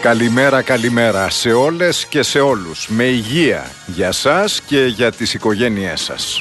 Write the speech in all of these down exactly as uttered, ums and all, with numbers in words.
Καλημέρα, καλημέρα σε όλες και σε όλους. Με υγεία για σας και για τις οικογένειές σας.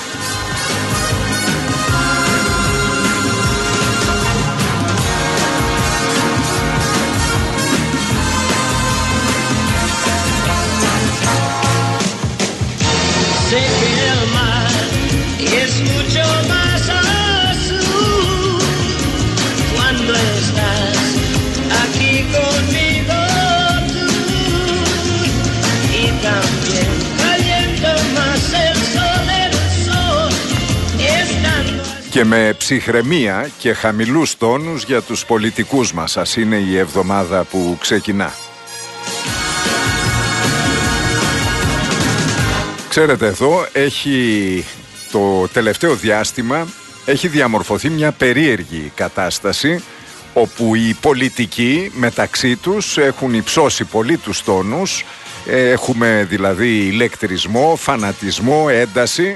Και με ψυχραιμία και χαμηλούς τόνους για τους πολιτικούς μας. Ας είναι η εβδομάδα που ξεκινά. Ξέρετε, εδώ έχει το τελευταίο διάστημα έχει διαμορφωθεί μια περίεργη κατάσταση όπου οι πολιτικοί μεταξύ τους έχουν υψώσει πολύ τους τόνους. Έχουμε δηλαδή ηλεκτρισμό, φανατισμό, ένταση.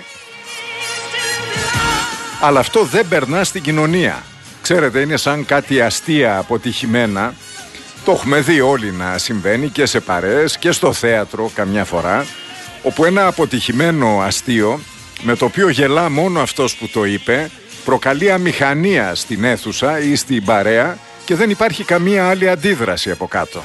Αλλά αυτό δεν περνά στην κοινωνία. Ξέρετε, είναι σαν κάτι αστεία αποτυχημένα. Το έχουμε δει όλοι να συμβαίνει και σε παρέες και στο θέατρο καμιά φορά, όπου ένα αποτυχημένο αστείο, με το οποίο γελά μόνο αυτός που το είπε, προκαλεί αμηχανία στην αίθουσα ή στην παρέα και δεν υπάρχει καμία άλλη αντίδραση από κάτω.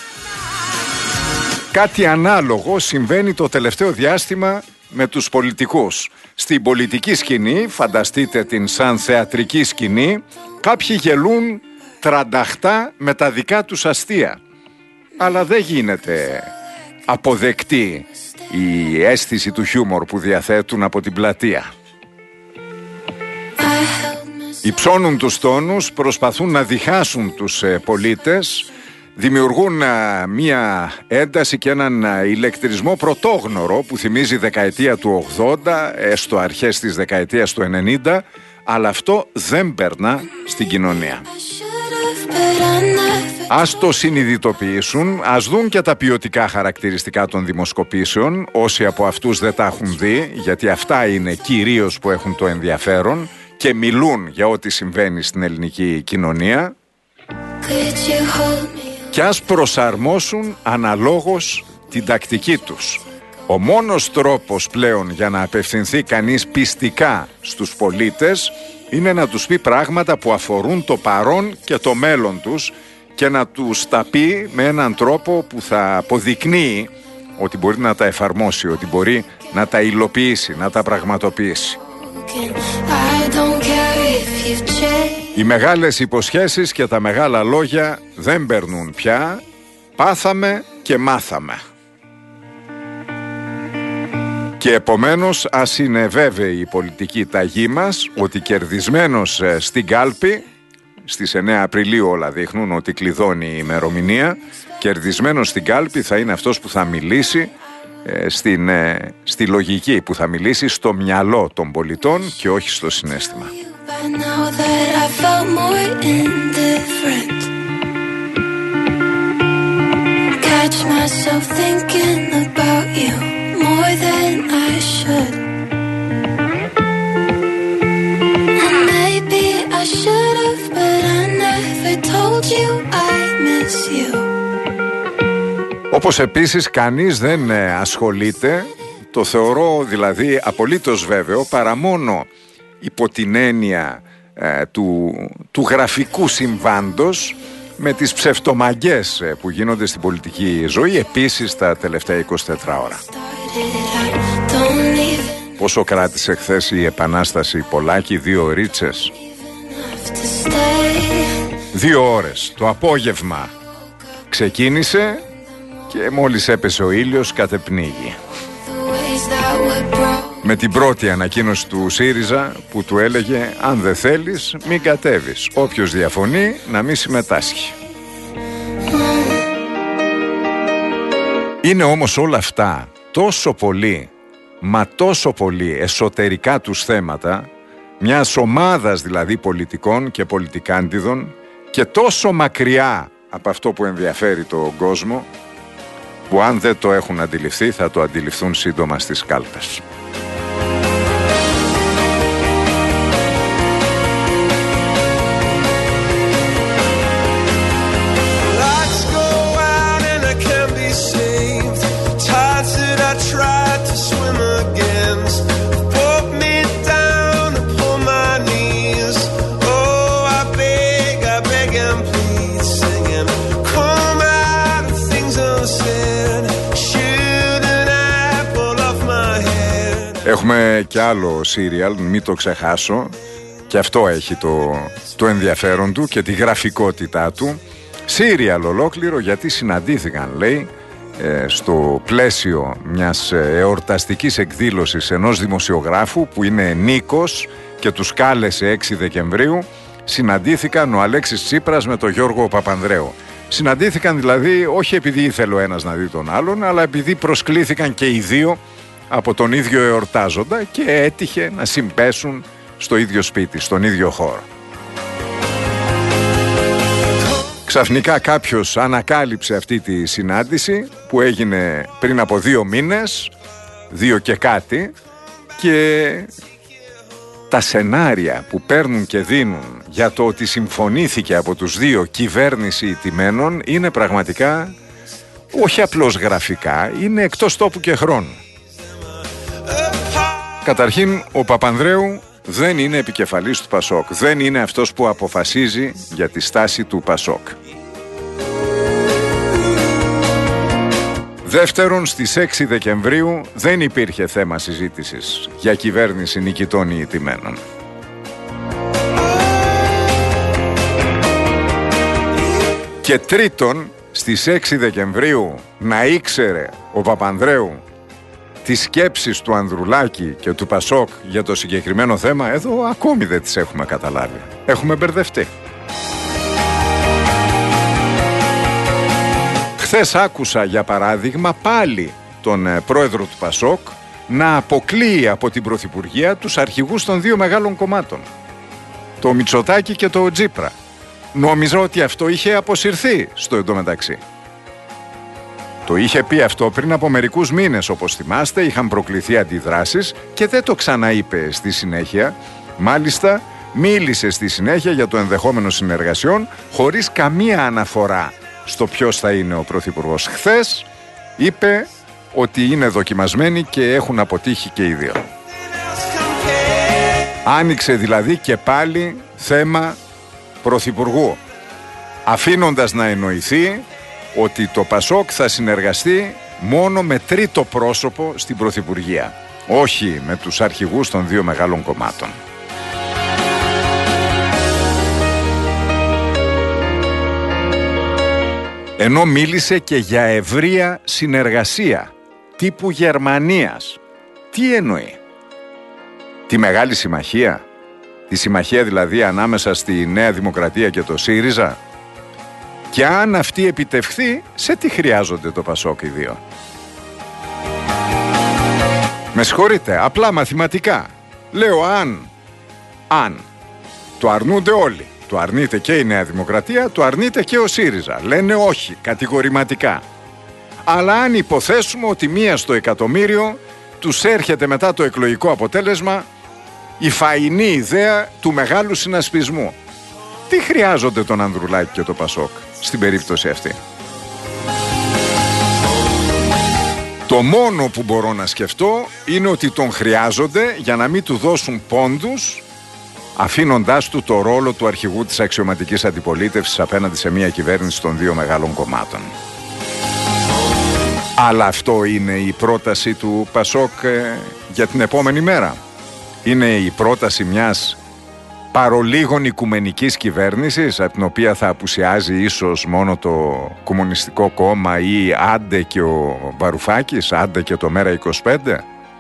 Κάτι ανάλογο συμβαίνει το τελευταίο διάστημα με τους πολιτικούς. Στην πολιτική σκηνή, φανταστείτε την σαν θεατρική σκηνή, κάποιοι γελούν τρανταχτά με τα δικά τους αστεία. Αλλά δεν γίνεται αποδεκτή η αίσθηση του χιούμορ που διαθέτουν από την πλατεία. Υψώνουν τους τόνους, προσπαθούν να διχάσουν τους πολίτες, δημιουργούν μία ένταση και έναν ηλεκτρισμό πρωτόγνωρο που θυμίζει δεκαετία του ογδόντα, έστω αρχές της δεκαετίας του ενενήντα, αλλά αυτό δεν περνά στην κοινωνία. Ας το συνειδητοποιήσουν, ας δουν και τα ποιοτικά χαρακτηριστικά των δημοσκοπήσεων, όσοι από αυτούς δεν τα έχουν δει, γιατί αυτά είναι κυρίως που έχουν το ενδιαφέρον και μιλούν για ό,τι συμβαίνει στην ελληνική κοινωνία. Και ας προσαρμόσουν αναλόγως την τακτική τους. Ο μόνος τρόπος πλέον για να απευθυνθεί κανείς πιστικά στους πολίτες είναι να τους πει πράγματα που αφορούν το παρόν και το μέλλον τους και να τους τα πει με έναν τρόπο που θα αποδεικνύει ότι μπορεί να τα εφαρμόσει, ότι μπορεί να τα υλοποιήσει, να τα πραγματοποιήσει. Οι μεγάλες υποσχέσεις και τα μεγάλα λόγια δεν περνούν πια. Πάθαμε και μάθαμε. Και επομένως ας είναι βέβαιη η πολιτική ταγή μας ότι κερδισμένος στην κάλπη, στις εννέα Απριλίου όλα δείχνουν ότι κλειδώνει η ημερομηνία, κερδισμένος στην κάλπη θα είναι αυτός που θα μιλήσει ε, στην, ε, στη λογική, που θα μιλήσει στο μυαλό των πολιτών και όχι στο συναίσθημα. Now that I felt more indifferent, catch myself thinking about you more than I should, and maybe I should have, but I never told you I miss you. Όπως επίσης κανείς δεν ασχολείται, το θεωρώ δηλαδή απολύτως βέβαιο, παρά μόνο υπό την έννοια ε, του, του γραφικού συμβάντος, με τις ψευτομαγιές ε, που γίνονται στην πολιτική ζωή επίσης τα τελευταία εικοσιτέσσερις ώρα. Πόσο κράτησε χθες η Επανάσταση Πολάκη? Δύο ρίτσες. Δύο ώρες το απόγευμα ξεκίνησε και μόλις έπεσε ο ήλιος κατεπνίγει. Με την πρώτη ανακοίνωση του ΣΥΡΙΖΑ που του έλεγε αν δεν θέλεις μην κατέβεις, όποιος διαφωνεί να μην συμμετάσχει. Είναι όμως όλα αυτά τόσο πολύ, μα τόσο πολύ εσωτερικά τους θέματα, μιας ομάδας δηλαδή πολιτικών και πολιτικάντιδων, και τόσο μακριά από αυτό που ενδιαφέρει τον κόσμο, που αν δεν το έχουν αντιληφθεί θα το αντιληφθούν σύντομα στις κάλπες. Έχουμε και άλλο σύριαλ, μην το ξεχάσω, και αυτό έχει το, το ενδιαφέρον του και τη γραφικότητά του. Σύριαλ ολόκληρο, γιατί συναντήθηκαν, λέει, στο πλαίσιο μιας εορταστικής εκδήλωσης ενός δημοσιογράφου που είναι Νίκος και τους κάλεσε έξι Δεκεμβρίου. Συναντήθηκαν ο Αλέξης Τσίπρας με τον Γιώργο Παπανδρέου. Συναντήθηκαν δηλαδή όχι επειδή ήθελε ο ένας να δει τον άλλον, αλλά επειδή προσκλήθηκαν και οι δύο από τον ίδιο εορτάζοντα και έτυχε να συμπέσουν στο ίδιο σπίτι, στον ίδιο χώρο. Ξαφνικά κάποιος ανακάλυψε αυτή τη συνάντηση που έγινε πριν από δύο μήνες, δύο και κάτι, και τα σενάρια που παίρνουν και δίνουν για το ότι συμφωνήθηκε από τους δύο κυβέρνηση ηττημένων είναι πραγματικά όχι απλώς γραφικά, είναι εκτός τόπου και χρόνου. Καταρχήν, ο Παπανδρέου δεν είναι επικεφαλής του Πασόκ, δεν είναι αυτός που αποφασίζει για τη στάση του Πασόκ. Δεύτερον, στις έξι Δεκεμβρίου δεν υπήρχε θέμα συζήτησης για κυβέρνηση νικητών ή ηττημένων. Και τρίτον, στις έξι Δεκεμβρίου να ήξερε ο Παπανδρέου τις σκέψεις του Ανδρουλάκη και του Πασόκ για το συγκεκριμένο θέμα, εδώ ακόμη δεν τις έχουμε καταλάβει. Έχουμε μπερδευτεί. Χθες άκουσα, για παράδειγμα, πάλι τον πρόεδρο του Πασόκ να αποκλείει από την Πρωθυπουργία τους αρχηγούς των δύο μεγάλων κομμάτων, το Μητσοτάκη και το Τσίπρα. Νόμιζα ότι αυτό είχε αποσυρθεί στο εντωμεταξύ. Το είχε πει αυτό πριν από μερικούς μήνες, όπως θυμάστε, είχαν προκληθεί αντιδράσεις και δεν το ξαναείπε στη συνέχεια. Μάλιστα, μίλησε στη συνέχεια για το ενδεχόμενο συνεργασιών χωρίς καμία αναφορά στο ποιος θα είναι ο Πρωθυπουργός. Χθες είπε ότι είναι δοκιμασμένοι και έχουν αποτύχει και οι δύο. Άνοιξε δηλαδή και πάλι θέμα Πρωθυπουργού, αφήνοντας να εννοηθεί ότι το Πασόκ θα συνεργαστεί μόνο με τρίτο πρόσωπο στην Πρωθυπουργία, όχι με τους αρχηγούς των δύο μεγάλων κομμάτων. Ενώ μίλησε και για ευρεία συνεργασία τύπου Γερμανίας. Τι εννοεί? Τη Μεγάλη Συμμαχία? Τη συμμαχία δηλαδή ανάμεσα στη Νέα Δημοκρατία και το ΣΥΡΙΖΑ? Και αν αυτή επιτευχθεί, σε τι χρειάζονται το Πασόκ οι δύο? Με συγχωρείτε, απλά μαθηματικά. Λέω αν, αν το αρνούνται όλοι. Το αρνείται και η Νέα Δημοκρατία, το αρνείται και ο ΣΥΡΙΖΑ. Λένε όχι, κατηγορηματικά. Αλλά αν υποθέσουμε ότι μία στο εκατομμύριο τους έρχεται μετά το εκλογικό αποτέλεσμα η φαϊνή ιδέα του μεγάλου συνασπισμού, τι χρειάζονται τον Ανδρουλάκη και το Πασόκ στην περίπτωση αυτή? Το μόνο που μπορώ να σκεφτώ είναι ότι τον χρειάζονται για να μην του δώσουν πόντους, αφήνοντάς του το ρόλο του αρχηγού της αξιωματικής αντιπολίτευσης απέναντι σε μια κυβέρνηση των δύο μεγάλων κομμάτων. Αλλά αυτό είναι η πρόταση του Πασόκ ε, για την επόμενη μέρα? Είναι η πρόταση μιας παρολίγων οικουμενικής κυβέρνησης, από την οποία θα απουσιάζει ίσως μόνο το Κομμουνιστικό Κόμμα ή άντε και ο Βαρουφάκης, άντε και το Μέρα είκοσι πέντε?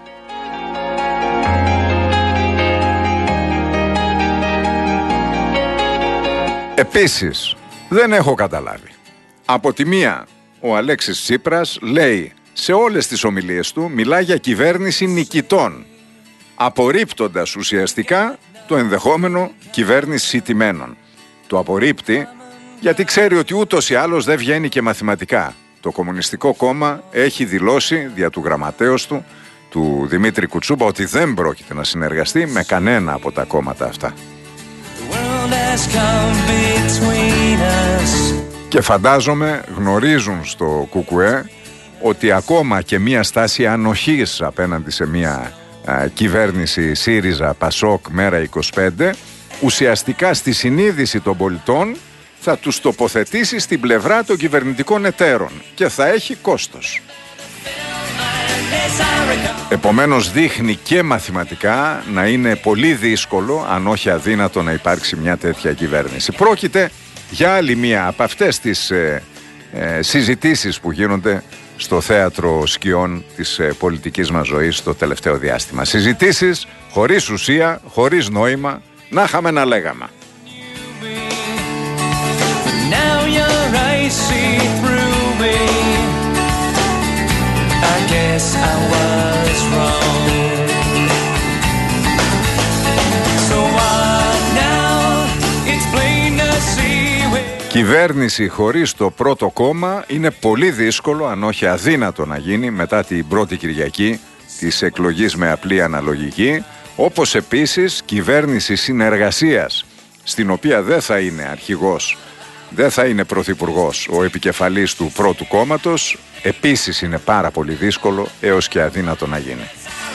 Επίσης, δεν έχω καταλάβει. Από τη μία, ο Αλέξης Τσίπρας λέει σε όλες τις ομιλίες του, μιλά για κυβέρνηση νικητών, απορρίπτοντας ουσιαστικά το ενδεχόμενο κυβέρνηση ηττημένων. Το απορρίπτει γιατί ξέρει ότι ούτως ή άλλως δεν βγαίνει και μαθηματικά. Το Κομμουνιστικό Κόμμα έχει δηλώσει δια του γραμματέως του, του Δημήτρη Κουτσούμπα, ότι δεν πρόκειται να συνεργαστεί με κανένα από τα κόμματα αυτά. Και φαντάζομαι γνωρίζουν στο ΚΚΕ ότι ακόμα και μια στάση ανοχής απέναντι σε μια α, κυβέρνηση ΣΥΡΙΖΑ, ΠΑΣΟΚ, Μέρα είκοσι πέντε, ουσιαστικά στη συνείδηση των πολιτών θα τους τοποθετήσει στην πλευρά των κυβερνητικών εταίρων και θα έχει κόστος. Επομένως δείχνει και μαθηματικά να είναι πολύ δύσκολο, αν όχι αδύνατο, να υπάρξει μια τέτοια κυβέρνηση. Πρόκειται για άλλη μία από αυτές τις ε, ε, συζητήσεις που γίνονται στο θέατρο σκιών της ε, πολιτικής μας ζωής το τελευταίο διάστημα. Συζητήσεις χωρίς ουσία, χωρίς νόημα, να είχαμε να λέγαμε. Κυβέρνηση χωρίς το πρώτο κόμμα είναι πολύ δύσκολο, αν όχι αδύνατο να γίνει μετά την πρώτη Κυριακή της εκλογής με απλή αναλογική, όπως επίσης κυβέρνηση συνεργασίας, στην οποία δεν θα είναι αρχηγός, δεν θα είναι πρωθυπουργός ο επικεφαλής του πρώτου κόμματος, επίσης είναι πάρα πολύ δύσκολο έως και αδύνατο να γίνει.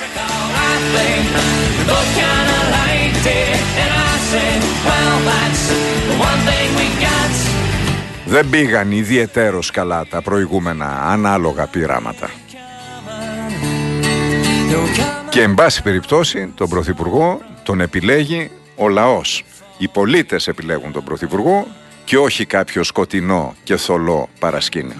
Δεν πήγαν ιδιαιτέρως καλά τα προηγούμενα ανάλογα πειράματα. Και εν πάση περιπτώσει τον πρωθυπουργό τον επιλέγει ο λαός. Οι πολίτες επιλέγουν τον πρωθυπουργό και όχι κάποιο σκοτεινό και θολό παρασκήνιο.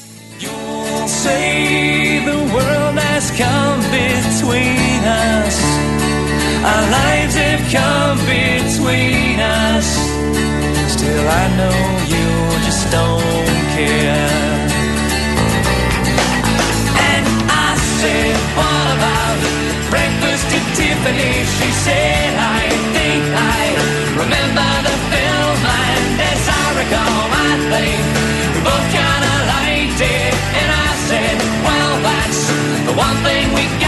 Still I know you just don't care. And I said, what about breakfast at Tiffany? She said, I think I remember the film, and as I recall, I think we both kinda liked it. And I said, well, that's the one thing we got.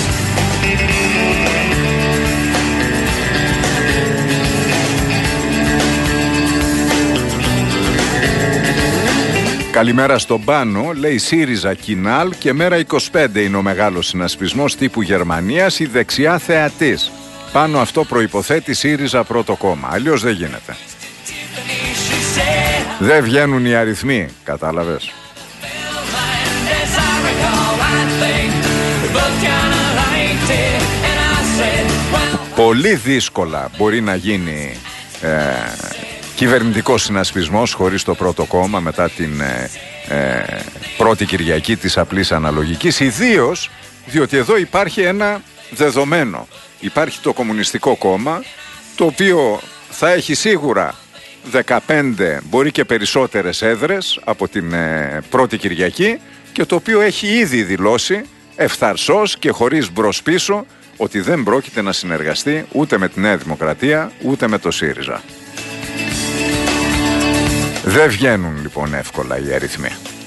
Καλημέρα στον Πάνο, λέει ΣΥΡΙΖΑ Κινάλ και μέρα είκοσι πέντε είναι ο μεγάλος συνασπισμός τύπου Γερμανίας, η δεξιά θεατής. Πάνω αυτό προϋποθέτει ΣΥΡΙΖΑ πρώτο κόμμα, αλλιώς δεν γίνεται. Δεν βγαίνουν οι αριθμοί, κατάλαβες. Πολύ δύσκολα μπορεί να γίνει ε, κυβερνητικός συνασπισμός χωρίς το πρώτο κόμμα μετά την ε, ε, πρώτη Κυριακή της απλής αναλογικής, ιδίως διότι εδώ υπάρχει ένα δεδομένο. Υπάρχει το Κομμουνιστικό Κόμμα, το οποίο θα έχει σίγουρα δεκαπέντε, μπορεί και περισσότερες έδρες από την ε, πρώτη Κυριακή, και το οποίο έχει ήδη δηλώσει ευθαρσώς και χωρίς μπρος πίσω ότι δεν πρόκειται να συνεργαστεί ούτε με τη Νέα Δημοκρατία ούτε με το ΣΥΡΙΖΑ. Δεν βγαίνουν λοιπόν εύκολα οι αριθμοί.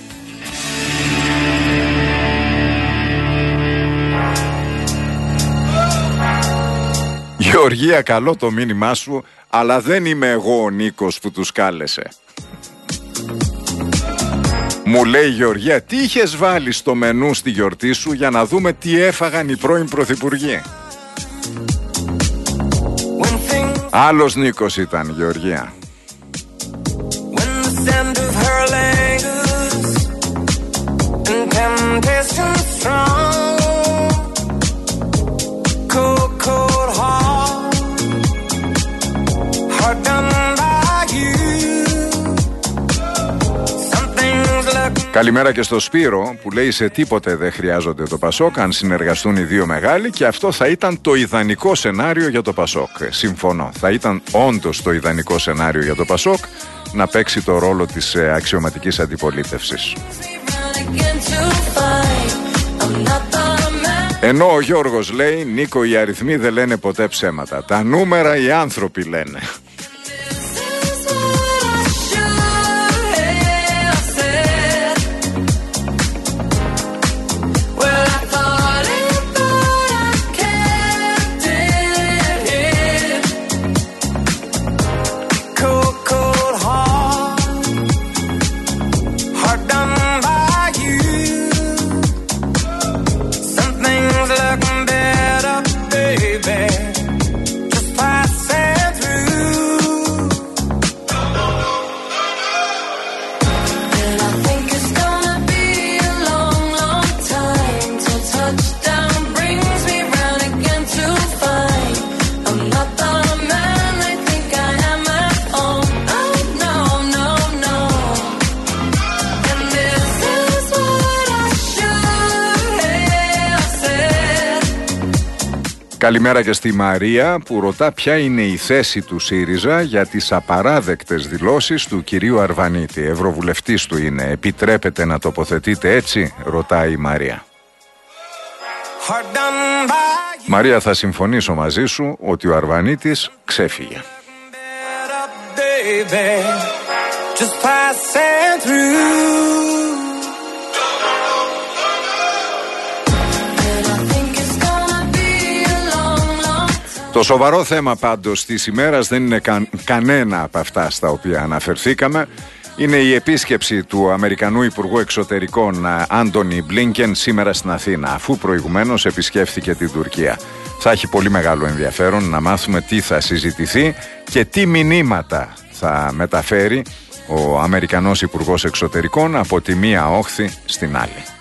Γεωργία, καλό το μήνυμά σου, αλλά δεν είμαι εγώ ο Νίκος που τους κάλεσε. Μου λέει η Γεωργία, τι είχες βάλει στο μενού στη γιορτή σου για να δούμε τι έφαγαν οι πρώην πρωθυπουργοί. Άλλος Νίκος ήταν, Γεωργία. Καλημέρα και στο Σπύρο που λέει σε τίποτε δεν χρειάζονται το Πασόκ αν συνεργαστούν οι δύο μεγάλοι, και αυτό θα ήταν το ιδανικό σενάριο για το Πασόκ. Συμφωνώ, θα ήταν όντως το ιδανικό σενάριο για το Πασόκ να παίξει το ρόλο της αξιωματικής αντιπολίτευσης. Ενώ ο Γιώργος λέει, Νίκο, οι αριθμοί δεν λένε ποτέ ψέματα, τα νούμερα οι άνθρωποι λένε. Just passing through. Καλημέρα και στη Μαρία που ρωτά ποια είναι η θέση του ΣΥΡΙΖΑ για τις απαράδεκτες δηλώσεις του κυρίου Αρβανίτη. Ευρωβουλευτής του είναι. Επιτρέπεται να τοποθετείτε έτσι, ρωτάει η Μαρία. Μαρία, θα συμφωνήσω μαζί σου ότι ο Αρβανίτης ξέφυγε. Το σοβαρό θέμα πάντως της ημέρας δεν είναι κα, κανένα από αυτά στα οποία αναφερθήκαμε. Είναι η επίσκεψη του Αμερικανού Υπουργού Εξωτερικών Άντονι Μπλίνκεν σήμερα στην Αθήνα, αφού προηγουμένως επισκέφθηκε την Τουρκία. Θα έχει πολύ μεγάλο ενδιαφέρον να μάθουμε τι θα συζητηθεί και τι μηνύματα θα μεταφέρει ο Αμερικανός Υπουργός Εξωτερικών από τη μία όχθη στην άλλη.